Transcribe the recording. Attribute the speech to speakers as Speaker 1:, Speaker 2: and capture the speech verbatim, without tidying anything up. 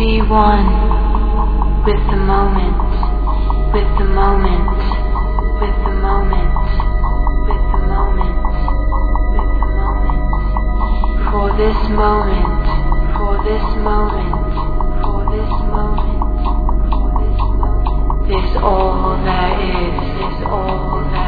Speaker 1: Be one with the moment, with the moment, with the moment, with the moment, with the moment. For this moment, for this moment, for this moment, for this moment, is all there is, is all there is.